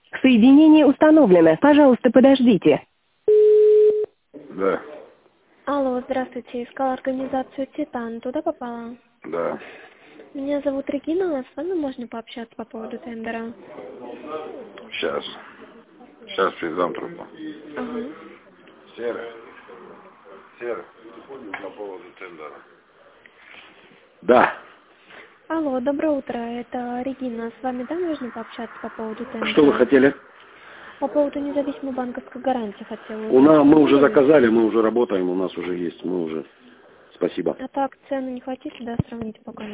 Соединение установлено. Пожалуйста, подождите. Да, Алло, здравствуйте. Искала организацию «Титан». Туда попала? да. Меня зовут Регина. С вами можно пообщаться по поводу тендера? Сейчас. Сейчас передам трубку. Ага. Серый. Серый. По поводу тендера. Да. Алло, доброе утро. Это Регина. С вами, да, можно пообщаться по поводу тендера? Что вы хотели? По поводу независимой банковской гарантии хотела У нас, мы уже узнать. заказали, мы уже работаем, у нас уже есть, мы уже. Спасибо. А так, цены не хотите, да, сравнить пока?